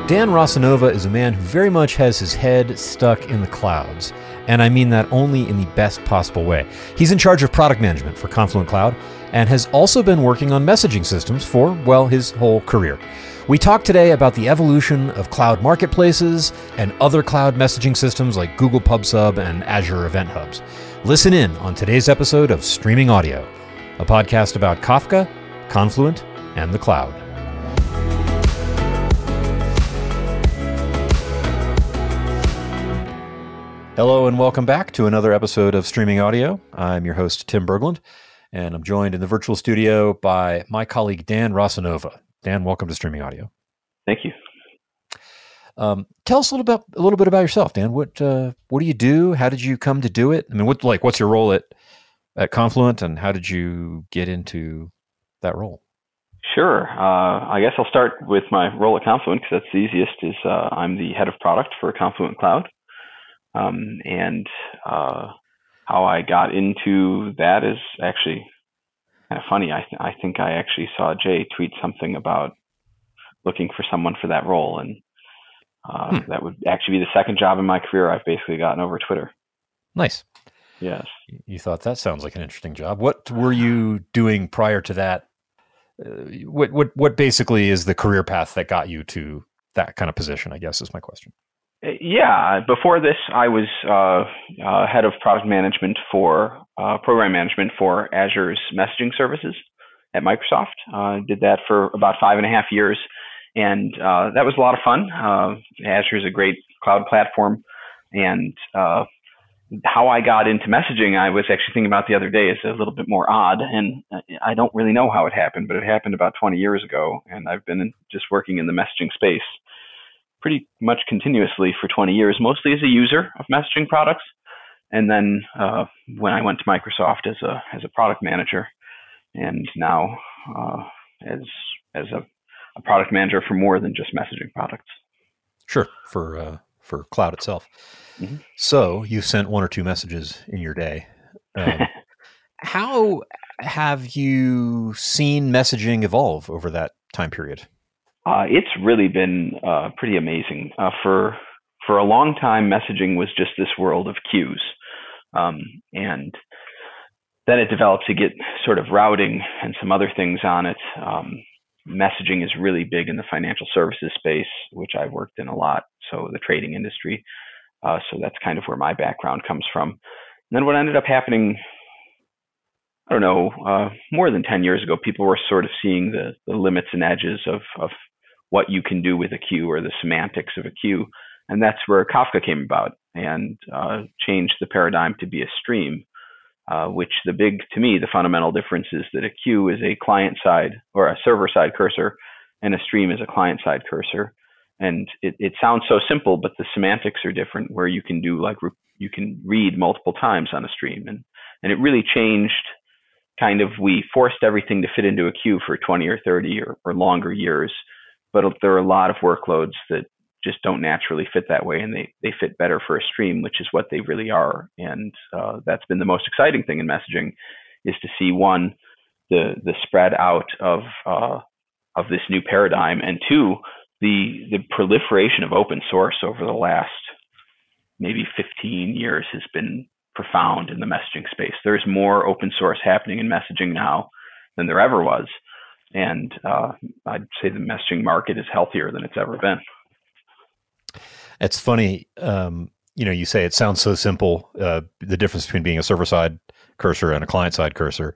Dan Rosanova is a man who very much has his head stuck in the clouds, and I mean that only in the best possible way. He's in charge of product management for Confluent Cloud and has also been working on messaging systems for, well, his whole career. We talk today about the evolution of cloud marketplaces and other cloud messaging systems like Google PubSub and Azure Event Hubs. Listen in on today's episode of Streaming Audio, a podcast about Kafka, Confluent, and the cloud. Hello and welcome back to another episode of Streaming Audio. I'm your host, Tim Berglund, and I'm joined in the virtual studio by my colleague, Dan Rosanova. Dan, welcome to Streaming Audio. Thank you. Tell us a little bit about yourself, Dan. What do you do? How did you come to do it? I mean, what's your role at Confluent, and how did you get into that role? Sure. I guess I'll start with my role at Confluent because that's the easiest. I'm the head of product for Confluent Cloud. How I got into that is actually kind of funny. I think I actually saw Jay tweet something about looking for someone for that role, and that would actually be the second job in my career I've basically gotten over Twitter. Nice. Yes. You thought that sounds like an interesting job. What were you doing prior to that? What basically is the career path that got you to that kind of position, I guess is my question. Yeah. Before this, I was head of product management for program management for Azure's messaging services at Microsoft. Did that for about 5.5 years, and that was a lot of fun. Azure is a great cloud platform, and how I got into messaging, I was actually thinking about the other day, is a little bit more odd, and I don't really know how it happened, but it happened about 20 years ago, and I've been just working in the messaging space pretty much continuously for 20 years, mostly as a user of messaging products. And then when I went to Microsoft as a product manager, and now as a product manager for more than just messaging products. Sure, for cloud itself. Mm-hmm. So you sent one or two messages in your day. How have you seen messaging evolve over that time period? It's really been pretty amazing. For a long time, messaging was just this world of queues. And then it developed to get sort of routing and some other things on it. Messaging is really big in the financial services space, which I've worked in a lot. So the trading industry. So that's kind of where my background comes from. And then what ended up happening, I don't know, more than 10 years ago, people were sort of seeing the limits and edges of what you can do with a queue or the semantics of a queue. And that's where Kafka came about and changed the paradigm to be a stream, which to me, the fundamental difference is that a queue is a client-side or a server-side cursor, and a stream is a client-side cursor. And it sounds so simple, but the semantics are different, where you can do you can read multiple times on a stream. And it really changed we forced everything to fit into a queue for 20 or 30 or longer years. But there are a lot of workloads that just don't naturally fit that way, and they fit better for a stream, which is what they really are. And that's been the most exciting thing in messaging, is to see, one, the spread out of this new paradigm, and two, the proliferation of open source over the last maybe 15 years has been profound in the messaging space. There's more open source happening in messaging now than there ever was. And I'd say the messaging market is healthier than it's ever been. It's funny, you say it sounds so simple, the difference between being a server-side cursor and a client-side cursor,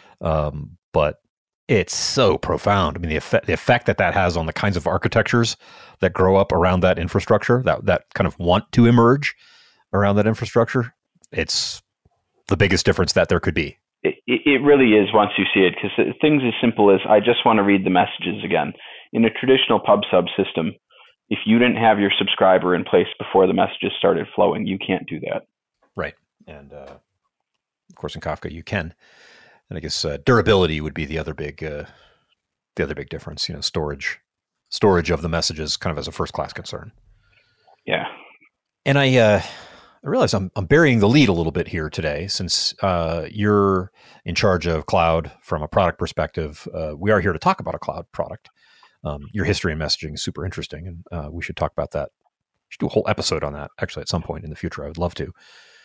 but it's so profound. I mean, the effect that has on the kinds of architectures that grow up around that infrastructure, that kind of want to emerge around that infrastructure, it's the biggest difference that there could be. It really is once you see it, because things as simple as, I just want to read the messages again. In a traditional PubSub system, if you didn't have your subscriber in place before the messages started flowing, you can't do that. Right. And of course, in Kafka, you can. And I guess durability would be the other big difference. Storage of the messages, kind of as a first class concern. Yeah. And I realize I'm burying the lead a little bit here today, since you're in charge of cloud from a product perspective. We are here to talk about a cloud product. Your history in messaging is super interesting, and we should talk about that. We should do a whole episode on that, actually, at some point in the future. I would love to.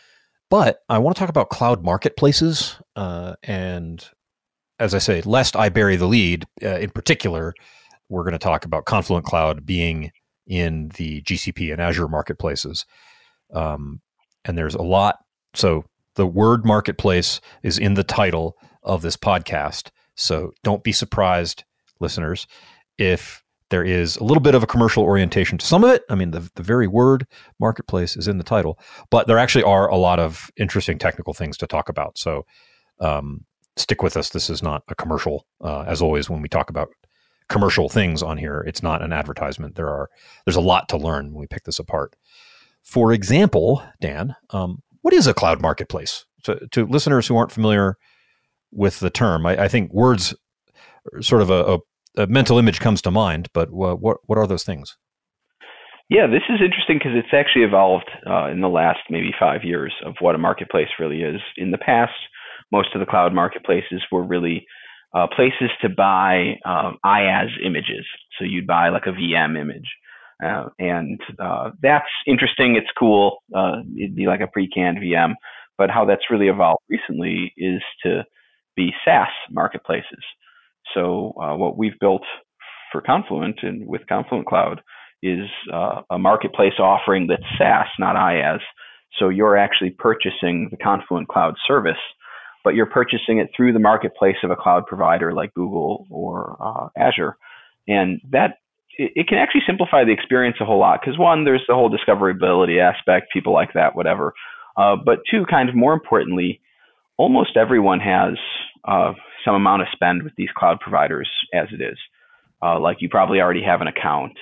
But I want to talk about cloud marketplaces. And as I say, lest I bury the lead, in particular, we're going to talk about Confluent Cloud being in the GCP and Azure marketplaces. And there's a lot. So the word marketplace is in the title of this podcast. So don't be surprised, listeners, if there is a little bit of a commercial orientation to some of it. I mean, the very word marketplace is in the title, but there actually are a lot of interesting technical things to talk about. So stick with us. This is not a commercial. As always, when we talk about commercial things on here, it's not an advertisement. There's a lot to learn when we pick this apart. For example, Dan, what is a cloud marketplace? So, to listeners who aren't familiar with the term, I think words, sort of a mental image comes to mind, but what are those things? Yeah, this is interesting because it's actually evolved in the last maybe 5 years of what a marketplace really is. In the past, most of the cloud marketplaces were really places to buy IaaS images. So you'd buy like a VM image. And that's interesting. It's cool. It'd be like a pre-canned VM. But how that's really evolved recently is to be SaaS marketplaces. So what we've built for Confluent and with Confluent Cloud is a marketplace offering that's SaaS, not IaaS. So you're actually purchasing the Confluent Cloud service, but you're purchasing it through the marketplace of a cloud provider like Google or Azure. And that it can actually simplify the experience a whole lot because one, there's the whole discoverability aspect, people like that, whatever. But two, kind of more importantly, almost everyone has some amount of spend with these cloud providers as it is. Like you probably already have an account.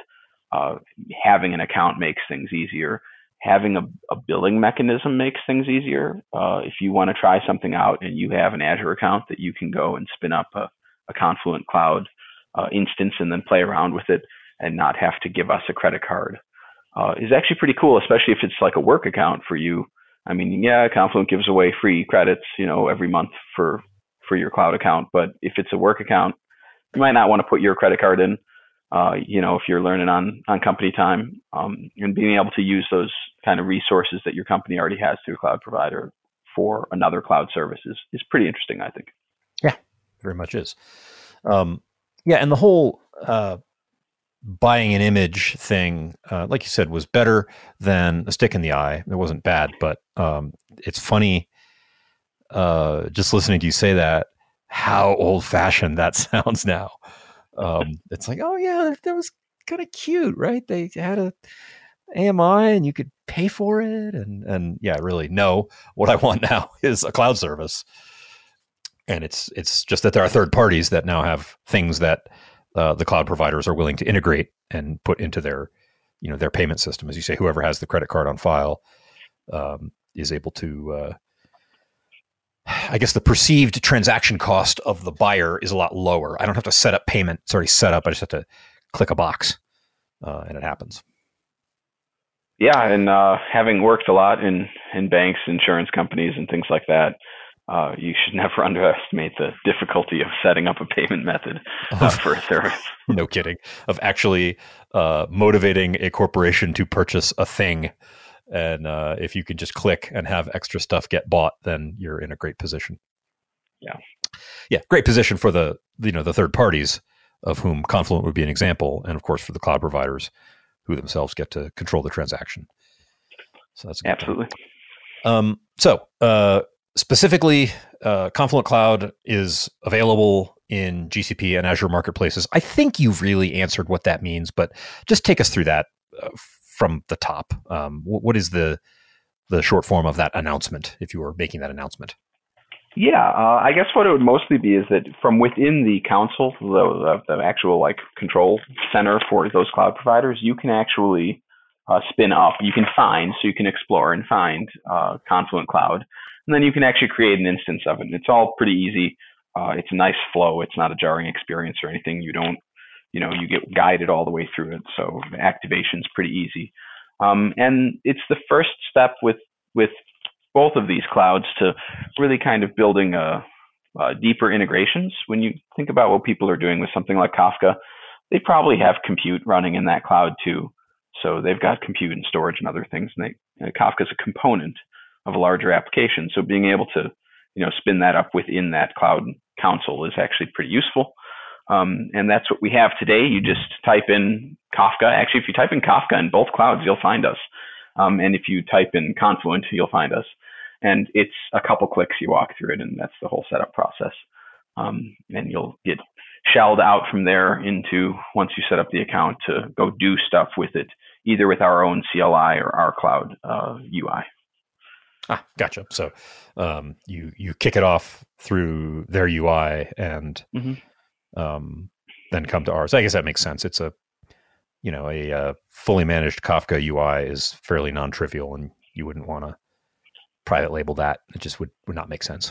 Having an account makes things easier. Having a billing mechanism makes things easier. If you want to try something out and you have an Azure account that you can go and spin up a Confluent Cloud instance and then play around with it and not have to give us a credit card is actually pretty cool, especially if it's like a work account for you. I mean, yeah, Confluent gives away free credits, every month for your cloud account. But if it's a work account, you might not want to put your credit card in, if you're learning on company time, and being able to use those kind of resources that your company already has through a cloud provider for another cloud service is pretty interesting, I think. Yeah, very much is. Yeah, and the whole buying an image thing, like you said, was better than a stick in the eye. It wasn't bad, but it's funny just listening to you say that, how old-fashioned that sounds now. It's like, oh yeah, that was kind of cute, right? They had a AMI and you could pay for it, and yeah, really, no. What I want now is a cloud service, and it's just that there are third parties that now have things that the cloud providers are willing to integrate and put into their payment system. As you say, whoever has the credit card on file is able to. I guess the perceived transaction cost of the buyer is a lot lower. I don't have to set up payment. It's already set up. I just have to click a box and it happens. Yeah. And having worked a lot in banks, insurance companies and things like that, you should never underestimate the difficulty of setting up a payment method for a service. No kidding. Of actually motivating a corporation to purchase a thing. And if you can just click and have extra stuff get bought, then you're in a great position. Yeah, great position for the third parties, of whom Confluent would be an example, and of course for the cloud providers, who themselves get to control the transaction. So that's a good absolutely. So specifically, Confluent Cloud is available in GCP and Azure marketplaces. I think you've really answered what that means, but just take us through that from the top. What is the short form of that announcement, if you were making that announcement? Yeah, I guess what it would mostly be is that from within the council, the actual control center for those cloud providers, you can actually spin up. You can find, so you can explore and find Confluent Cloud, and then you can actually create an instance of it. And it's all pretty easy. It's a nice flow. It's not a jarring experience or anything. You get guided all the way through it. So the activation's pretty easy. And it's the first step with both of these clouds to really kind of building deeper integrations. When you think about what people are doing with something like Kafka, they probably have compute running in that cloud too. So they've got compute and storage and other things. And Kafka is a component of a larger application. So being able to, spin that up within that cloud console is actually pretty useful. And that's what we have today. You just type in Kafka. Actually, if you type in Kafka in both clouds, you'll find us. And if you type in Confluent, you'll find us. And it's a couple clicks, you walk through it, and that's the whole setup process. And you'll get shelled out from there into, once you set up the account, to go do stuff with it, either with our own CLI or our cloud UI. Gotcha. So you kick it off through their UI and then come to ours. I guess that makes sense. It's a fully managed Kafka UI is fairly non-trivial, and you wouldn't want to private label that. It just would not make sense.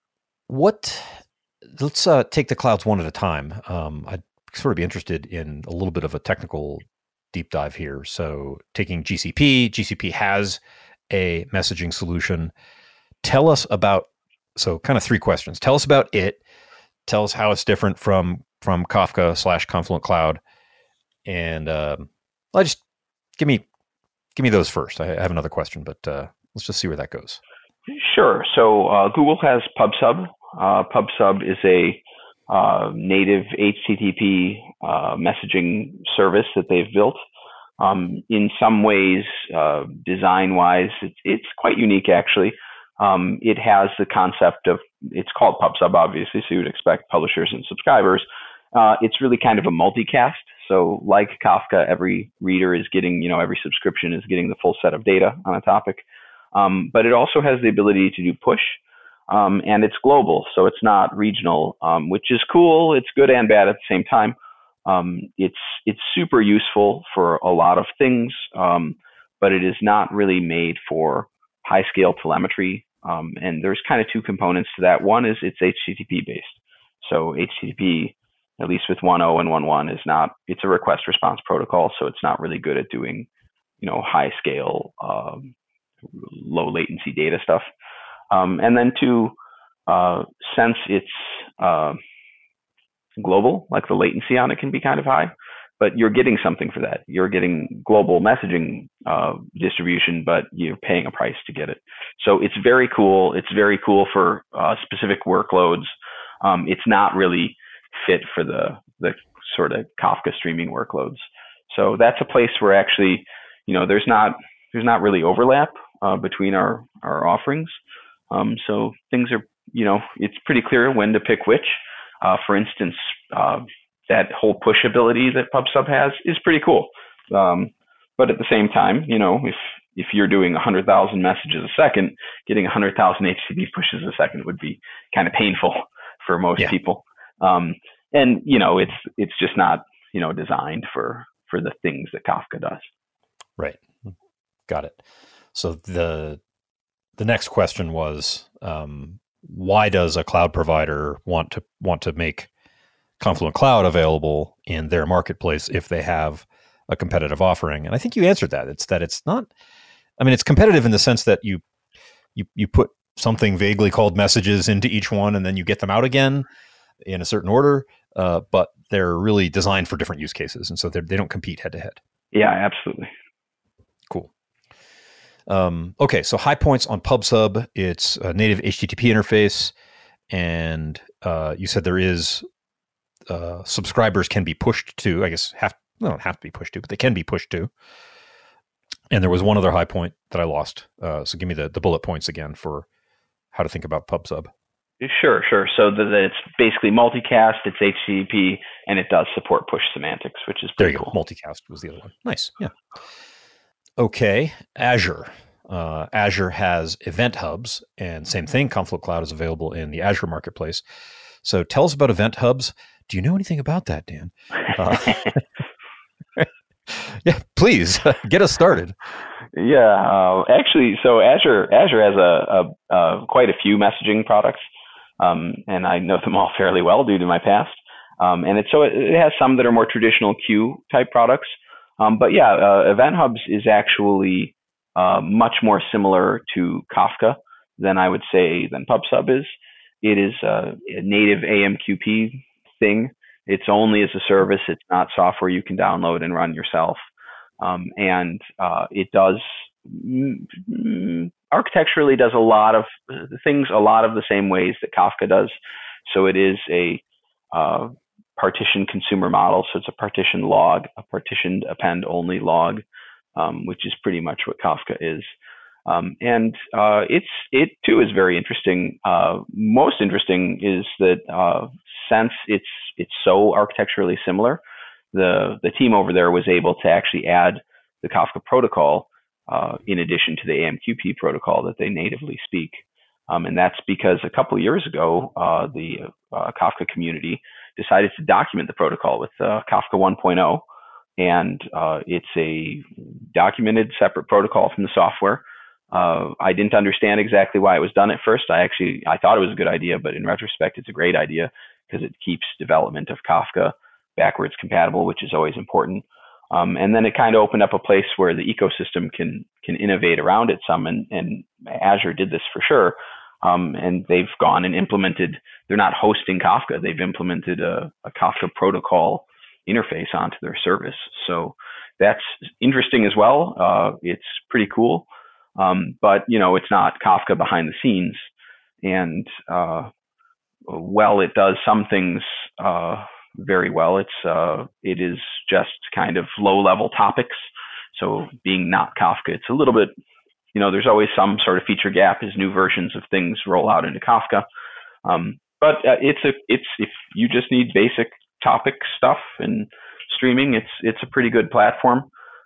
Let's take the clouds one at a time. I'd sort of be interested in a little bit of a technical deep dive here. So taking GCP has a messaging solution. Tell us about, so kind of three questions. Tell us about it. Tell us how it's different from Kafka / Confluent Cloud. And just give me those first. I have another question, but let's just see where that goes. Sure. So Google has PubSub. PubSub is a native HTTP messaging service that they've built. In some ways, design-wise, it's quite unique, actually. It has the concept of, it's called PubSub, obviously, so you would expect publishers and subscribers. It's really kind of a multicast. So like Kafka, every reader is getting, every subscription is getting the full set of data on a topic. But it also has the ability to do push, and it's global, so it's not regional, which is cool. It's good and bad at the same time. It's super useful for a lot of things, but it is not really made for high scale telemetry. And there's kind of two components to that. One is it's HTTP based. So HTTP, at least with 1.0 and 1.1, it's a request response protocol. So it's not really good at doing, high scale, low latency data stuff. And then two, since it's global, like the latency on it can be kind of high, but you're getting something for that. You're getting global messaging distribution, but you're paying a price to get it. So it's very cool. It's very cool for specific workloads. It's not really fit for the sort of Kafka streaming workloads. So that's a place where actually, there's not really overlap between our offerings. So things are, it's pretty clear when to pick which. For instance, that whole push ability that PubSub has is pretty cool. But at the same time, if you're doing 100,000 messages a second, getting 100,000 HTTP pushes a second would be kind of painful for most people. And it's just not, designed for the things that Kafka does. Right. Got it. So the next question was, why does a cloud provider want to make Confluent Cloud available in their marketplace if they have a competitive offering? And I think you answered that. It's not. I mean, it's competitive in the sense that you put something vaguely called messages into each one, and then you get them out again in a certain order. But they're really designed for different use cases, and so they don't compete head to head. Yeah, absolutely. Cool. Okay, so high points on PubSub. It's a native HTTP interface, and you said there is subscribers can be pushed to. I guess don't have to be pushed to, but they can be pushed to. And there was one other high point that I lost. So give me the bullet points again for how to think about PubSub. Sure. So it's basically multicast, it's HTTP, and it does support push semantics, which is pretty cool. Multicast was the other one. Nice. Yeah. Okay. Azure. Azure has event hubs, and same thing. Confluent Cloud is available in the Azure marketplace. So tell us about event hubs. Do you know anything about that, Dan? Yeah, please get us started. Yeah, actually, so Azure has a quite a few messaging products, and I know them all fairly well due to my past. And it has some that are more traditional queue type products. But yeah, Event Hubs is actually much more similar to Kafka than I would say than PubSub is. It is a native AMQP thing It's only as a service. It's not software you can download and run yourself. And it does architecturally does a lot of things a lot of the same ways that Kafka does. So it is a partition consumer model. So it's a partition log, a partitioned append only log, which is pretty much what Kafka is. And it too is very interesting. Most interesting is that since it's so architecturally similar, the team over there was able to actually add the Kafka protocol in addition to the AMQP protocol that they natively speak. And that's because a couple of years ago, the Kafka community decided to document the protocol with Kafka 1.0. And it's a documented separate protocol from the software. I didn't understand exactly why it was done at first. I thought it was a good idea, but in retrospect, it's a great idea because it keeps development of Kafka backwards compatible, which is always important. And then it kind of opened up a place where the ecosystem can innovate around it some, and Azure did this for sure. And they've gone and implemented, they're not hosting Kafka, they've implemented a Kafka protocol interface onto their service. So that's interesting as well. It's pretty cool. But, it's not Kafka behind the scenes. And while it does some things very well, it is just kind of low-level topics. So being not Kafka, it's a little bit, there's always some sort of feature gap as new versions of things roll out into Kafka. But if you just need basic topic stuff and streaming, it's a pretty good platform.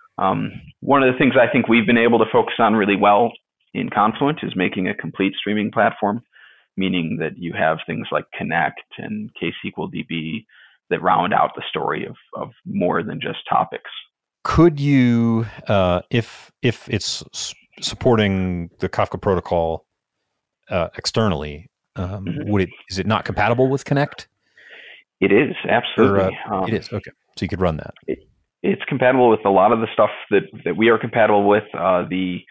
One of the things I think we've been able to focus on really well in Confluent is making a complete streaming platform, meaning that you have things like Connect and KSQLDB that round out the story of more than just topics. Could you, if it's supporting the Kafka protocol externally, is it not compatible with Connect? It is, absolutely. It is, okay. So you could run that. It's compatible with a lot of the stuff that we are compatible with. The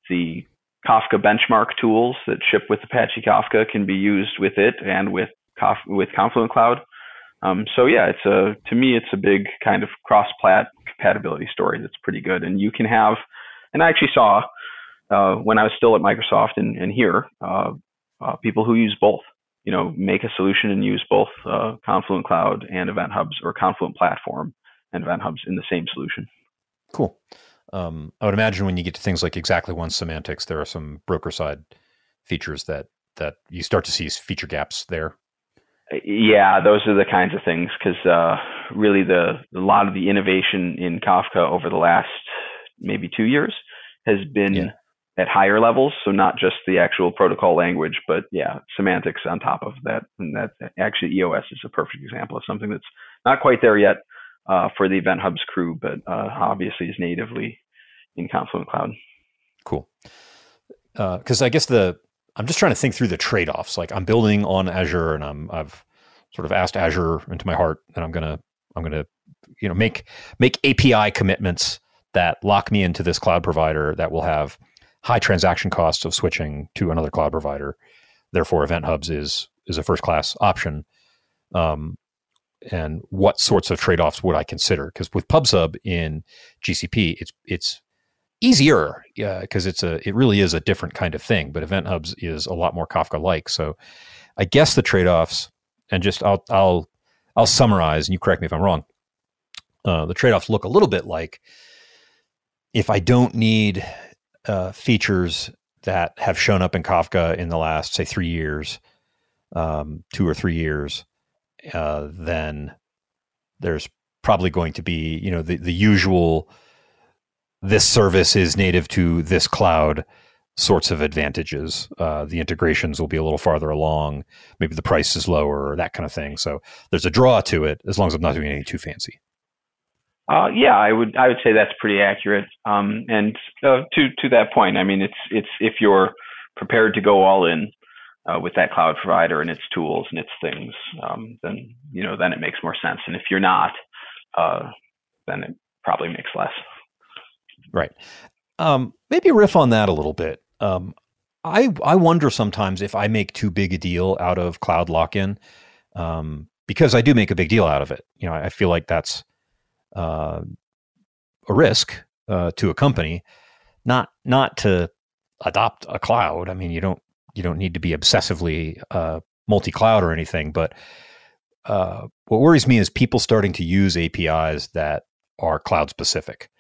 Kafka benchmark tools that ship with Apache Kafka can be used with it and with Confluent Cloud. So yeah, to me, it's a big kind of cross-plat compatibility story that's pretty good. And you can have, and I actually saw when I was still at Microsoft and here, people who use both, make a solution and use both Confluent Cloud and Event Hubs, or Confluent Platform and Event Hubs in the same solution. Cool. I would imagine when you get to things like exactly one semantics, there are some broker side features that you start to see feature gaps there. Yeah, those are the kinds of things, because really a lot of the innovation in Kafka over the last maybe 2 years has been at higher levels. So not just the actual protocol language, but semantics on top of that. And that actually EOS is a perfect example of something that's not quite there yet for the Event Hubs crew, but obviously is natively in Confluent Cloud. Cool. Because I guess I'm just trying to think through the trade-offs. Like I'm building on Azure, and I've sort of asked Azure into my heart, and I'm gonna make API commitments that lock me into this cloud provider that will have high transaction costs of switching to another cloud provider. Therefore, Event Hubs is a first-class option. And what sorts of trade-offs would I consider? Because with PubSub in GCP, it's easier, because it really is a different kind of thing. But Event Hubs is a lot more Kafka-like. So I guess the trade-offs, and just I'll summarize, and you correct me if I'm wrong. The trade-offs look a little bit like, if I don't need features that have shown up in Kafka in the last, say, 3 years, 2 or 3 years, then there's probably going to be, the usual, this service is native to this cloud sorts of advantages. The integrations will be a little farther along. Maybe the price is lower, or that kind of thing. So there's a draw to it, as long as I'm not doing anything too fancy. I would say that's pretty accurate. And to that point, I mean, it's if you're prepared to go all in with that cloud provider and its tools and its things, then it makes more sense. And if you're not, then it probably makes less. Right. Maybe riff on that a little bit. I wonder sometimes if I make too big a deal out of cloud lock-in, because I do make a big deal out of it. I feel like that's a risk to a company, not to adopt a cloud. I mean, you don't need to be obsessively multi-cloud or anything, but what worries me is people starting to use APIs that are cloud specific.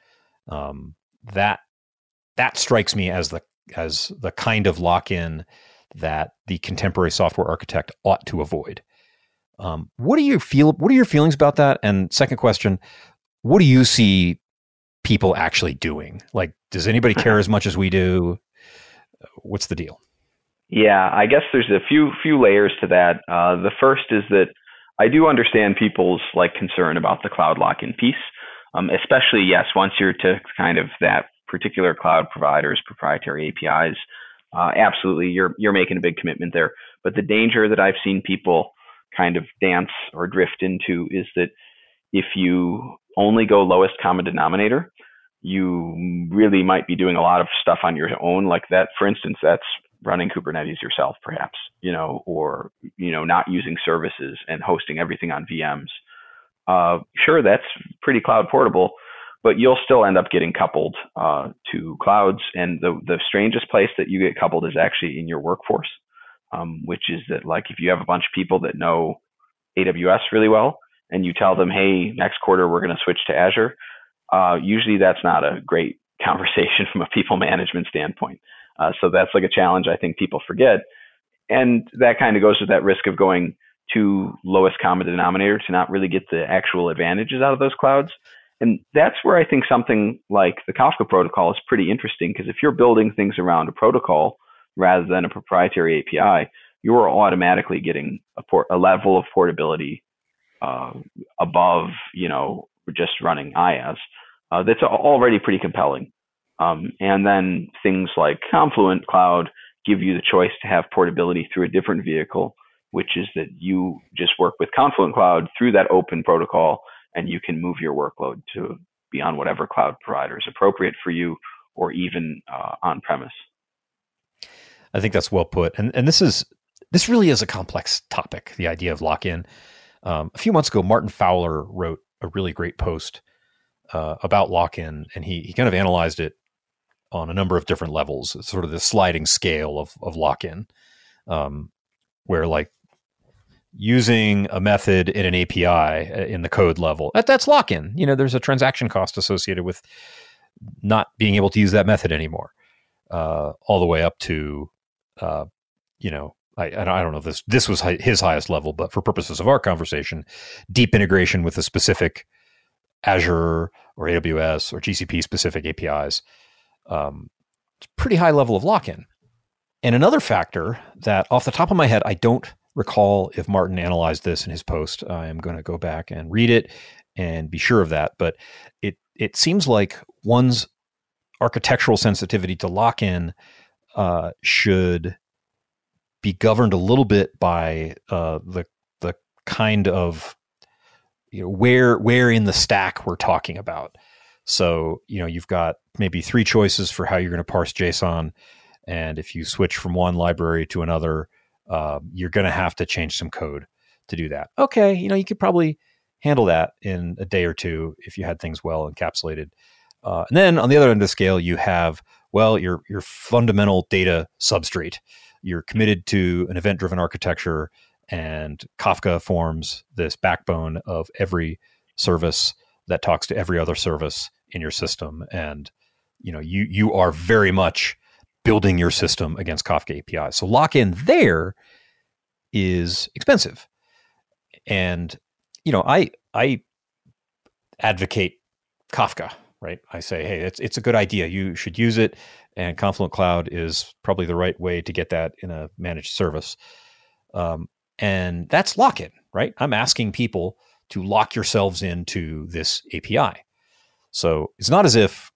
That strikes me as the kind of lock-in that the contemporary software architect ought to avoid. What are your feelings about that? And second question, what do you see people actually doing? Like, does anybody care as much as we do? What's the deal? Yeah, I guess there's a few layers to that. The first is that I do understand people's concern about the cloud lock-in piece, especially, yes, once you're to kind of that particular cloud provider's proprietary APIs. Absolutely, you're making a big commitment there. But the danger that I've seen people kind of dance or drift into is that if you only go lowest common denominator, you really might be doing a lot of stuff on your own. Like that, for instance, that's running Kubernetes yourself, perhaps, or not using services and hosting everything on VMs. Sure, that's pretty cloud portable, but you'll still end up getting coupled to clouds. And the strangest place that you get coupled is actually in your workforce, which is that if you have a bunch of people that know AWS really well and you tell them, hey, next quarter we're going to switch to Azure, usually that's not a great conversation from a people management standpoint. So that's a challenge I think people forget. And that kind of goes with that risk of going to lowest common denominator to not really get the actual advantages out of those clouds. And that's where I think something like the Kafka protocol is pretty interesting, because if you're building things around a protocol rather than a proprietary API, you are automatically getting a level of portability above, just running IaaS. That's already pretty compelling. And then things like Confluent Cloud give you the choice to have portability through a different vehicle, which is that you just work with Confluent Cloud through that open protocol, and you can move your workload to be on whatever cloud provider is appropriate for you, or even on-premise. I think that's well put. And this really is a complex topic, the idea of lock-in. A few months ago, Martin Fowler wrote a really great post about lock-in, and he kind of analyzed it on a number of different levels. It's sort of the sliding scale of lock-in, where using a method in an API in the code level, that's lock-in. There's a transaction cost associated with not being able to use that method anymore, all the way up to, I don't know if this was his highest level, but for purposes of our conversation, deep integration with a specific Azure or AWS or GCP specific APIs. It's a pretty high level of lock-in. And another factor that off the top of my head, I don't recall if Martin analyzed this in his post. I am going to go back and read it and be sure of that. But it seems like one's architectural sensitivity to lock-in should be governed a little bit by the kind of where in the stack we're talking about. So you've got maybe three choices for how you're going to parse JSON, and if you switch from one library to another, you're going to have to change some code to do that. Okay, you could probably handle that in a day or two if you had things well encapsulated. And then on the other end of the scale, you have your fundamental data substrate. You're committed to an event-driven architecture, and Kafka forms this backbone of every service that talks to every other service in your system. And you are very much building your system against Kafka APIs. So lock-in there is expensive. And I advocate Kafka, right? I say, hey, it's a good idea. You should use it. And Confluent Cloud is probably the right way to get that in a managed service. And that's lock-in, right? I'm asking people to lock yourselves into this API. So it's not as if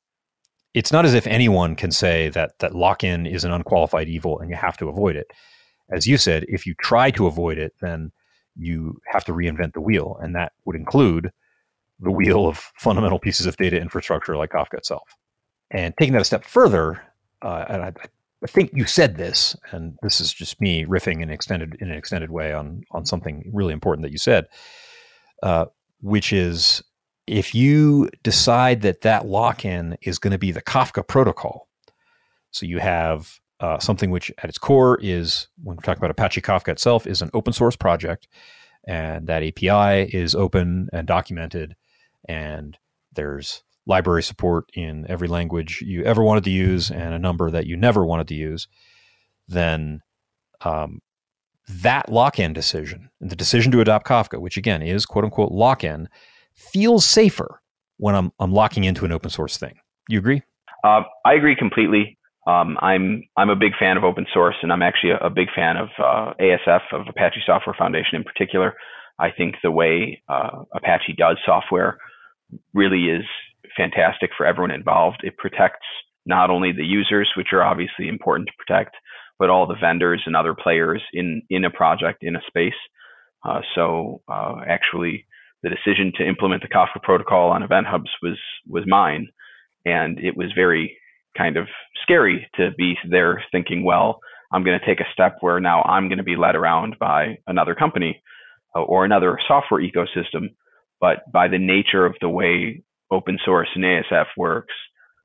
anyone can say that lock-in is an unqualified evil and you have to avoid it. As you said, if you try to avoid it, then you have to reinvent the wheel, and that would include the wheel of fundamental pieces of data infrastructure like Kafka itself. And taking that a step further, and think you said this, and this is just me riffing in an extended way on something really important that you said, which is if you decide that lock-in is going to be the Kafka protocol, so you have something which at its core is, when we're talking about Apache Kafka itself, is an open source project, and that API is open and documented, and there's library support in every language you ever wanted to use and a number that you never wanted to use, then that lock-in decision, and the decision to adopt Kafka, which again is quote unquote lock-in, feels safer when I'm locking into an open source thing. You agree? I agree completely. I'm a big fan of open source, and I'm actually a big fan of ASF, of Apache Software Foundation in particular. I think the way Apache does software really is fantastic for everyone involved. It protects not only the users, which are obviously important to protect, but all the vendors and other players in a project, in a space. Actually, the decision to implement the Kafka protocol on Event Hubs was mine, and it was very kind of scary to be there thinking, well, I'm going to take a step where now I'm going to be led around by another company or another software ecosystem. But by the nature of the way open source and ASF works,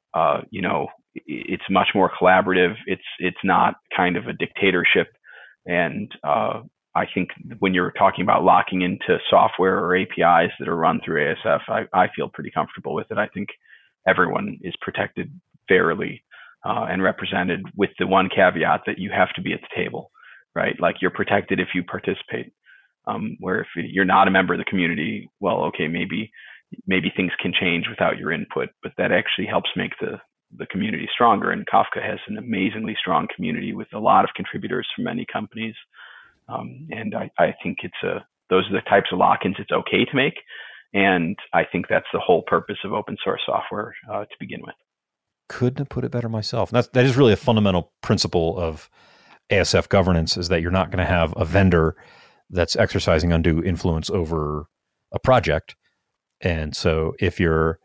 it's much more collaborative. It's not kind of a dictatorship. And I think when you're talking about locking into software or APIs that are run through ASF, I feel pretty comfortable with it. I think everyone is protected fairly and represented, with the one caveat that you have to be at the table, right? Like, you're protected if you participate. Where if you're not a member of the community, well, okay, maybe things can change without your input, but that actually helps make the community stronger. And Kafka has an amazingly strong community with a lot of contributors from many companies. And I think those are the types of lock-ins it's okay to make. And I think that's the whole purpose of open source software to begin with. Couldn't have put it better myself. And that is really a fundamental principle of ASF governance, is that you're not going to have a vendor that's exercising undue influence over a project. And so if you're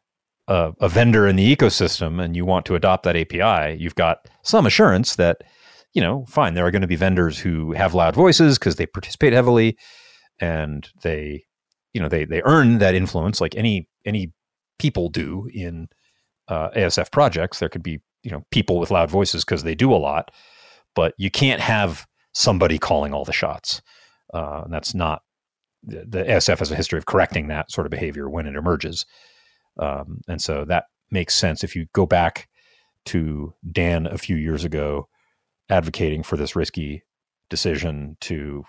a vendor in the ecosystem and you want to adopt that API, you've got some assurance that, fine, there are going to be vendors who have loud voices because they participate heavily and they earn that influence like any people do in ASF projects. There could be, people with loud voices because they do a lot, but you can't have somebody calling all the shots. And that's not, the ASF has a history of correcting that sort of behavior when it emerges. And so that makes sense. If you go back to Dan a few years ago advocating for this risky decision to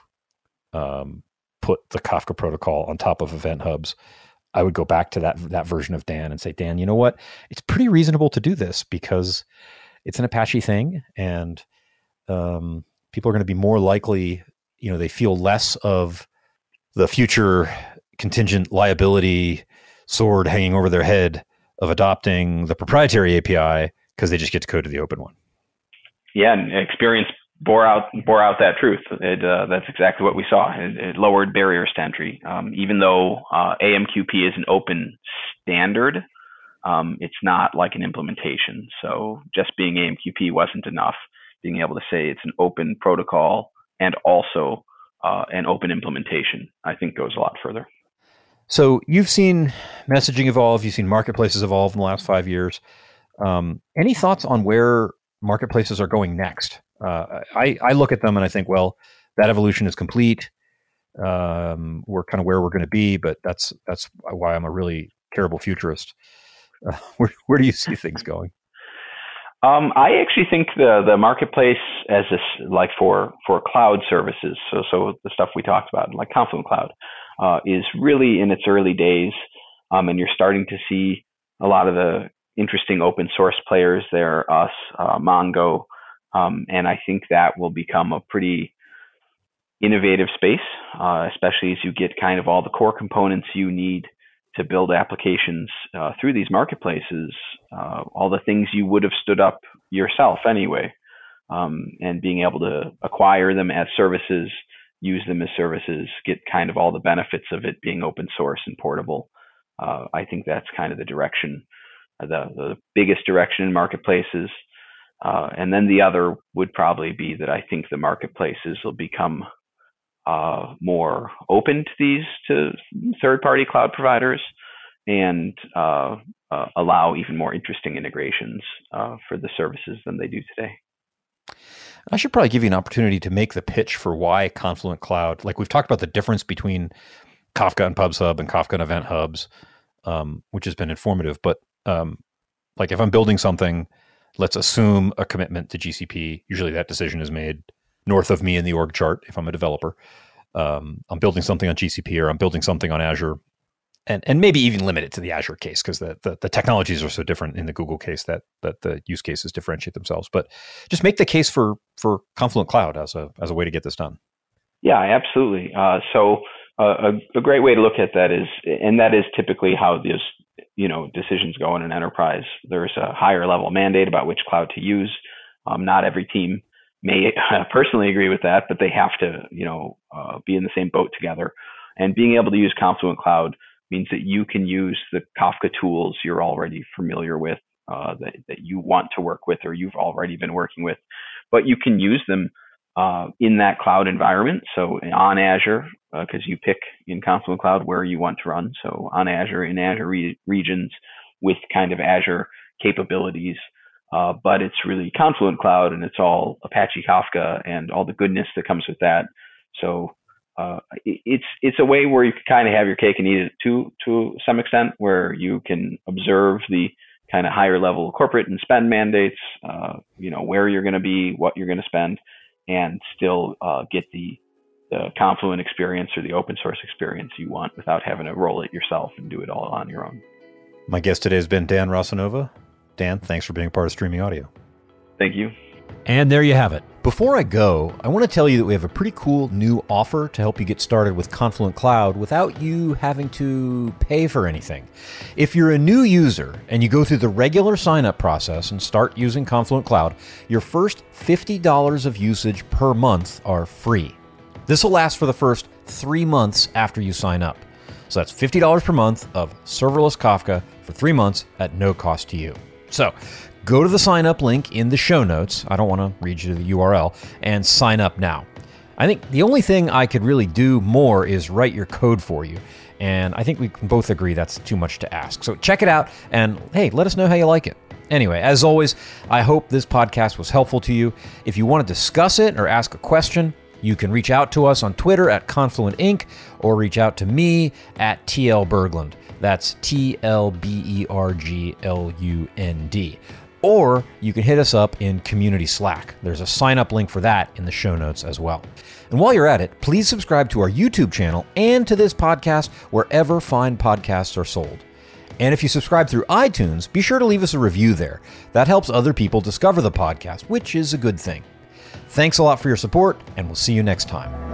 put the Kafka protocol on top of Event Hubs, I would go back to that version of Dan and say, Dan, you know what? It's pretty reasonable to do this because it's an Apache thing, and people are going to be more likely, they feel less of the future contingent liability sword hanging over their head of adopting the proprietary API because they just get to code to the open one. Yeah, and experience bore out that truth. That's exactly what we saw. It lowered barriers to entry. Even though AMQP is an open standard, it's not like an implementation. So just being AMQP wasn't enough. Being able to say it's an open protocol and also an open implementation, I think, goes a lot further. So you've seen messaging evolve. You've seen marketplaces evolve in the last 5 years. Any thoughts on where marketplaces are going next? I look at them and I think, well, that evolution is complete. We're kind of where we're going to be, but that's why I'm a really terrible futurist. Where do you see things going? I actually think the marketplace as this, like for cloud services, so the stuff we talked about, like Confluent Cloud, is really in its early days, and you're starting to see a lot of the interesting open source players there, us, Mongo, and I think that will become a pretty innovative space, especially as you get kind of all the core components you need to build applications through these marketplaces, all the things you would have stood up yourself anyway, and being able to acquire them as services, use them as services, get kind of all the benefits of it being open source and portable. I think that's kind of the direction, the biggest direction in marketplaces. And then the other would probably be that I think the marketplaces will become more open to third-party cloud providers and allow even more interesting integrations for the services than they do today. I should probably give you an opportunity to make the pitch for why Confluent Cloud, like we've talked about the difference between Kafka and PubSub and Kafka and Event Hubs, which has been informative. But like if I'm building something, let's assume a commitment to GCP. Usually that decision is made north of me in the org chart if I'm a developer. I'm building something on GCP or I'm building something on Azure. And maybe even limit it to the Azure case because the technologies are so different in the Google case that the use cases differentiate themselves. But just make the case for Confluent Cloud as a way to get this done. Yeah, absolutely. So a great way to look at that is, and that is typically how these decisions go in an enterprise. There's a higher level mandate about which cloud to use. Not every team may personally agree with that, but they have to be in the same boat together. And being able to use Confluent Cloud means that you can use the Kafka tools you're already familiar with, that you want to work with or you've already been working with, but you can use them in that cloud environment. So on Azure, because you pick in Confluent Cloud where you want to run. So on Azure, in Azure regions with kind of Azure capabilities, but it's really Confluent Cloud and it's all Apache Kafka and all the goodness that comes with that. So it's a way where you can kind of have your cake and eat it to some extent, where you can observe the kind of higher level corporate and spend mandates, where you're going to be, what you're going to spend, and still get the Confluent experience or the open source experience you want without having to roll it yourself and do it all on your own. My guest today has been Dan Rosanova. Dan, thanks for being a part of Streaming Audio. Thank you. And there you have it. Before I go, I want to tell you that we have a pretty cool new offer to help you get started with Confluent Cloud without you having to pay for anything. If you're a new user and you go through the regular sign-up process and start using Confluent Cloud, your first $50 of usage per month are free. This will last for the first 3 months after you sign up. So that's $50 per month of serverless Kafka for 3 months at no cost to you. So go to the sign up link in the show notes. I don't want to read you the URL and sign up now. I think the only thing I could really do more is write your code for you. And I think we can both agree that's too much to ask. So check it out and hey, let us know how you like it. Anyway, as always, I hope this podcast was helpful to you. If you want to discuss it or ask a question, you can reach out to us on Twitter at Confluent Inc. or reach out to me at TL Berglund. That's TLBERGLUND. Or you can hit us up in Community Slack. There's a sign-up link for that in the show notes as well. And while you're at it, please subscribe to our YouTube channel and to this podcast wherever fine podcasts are sold. And if you subscribe through iTunes, be sure to leave us a review there. That helps other people discover the podcast, which is a good thing. Thanks a lot for your support, and we'll see you next time.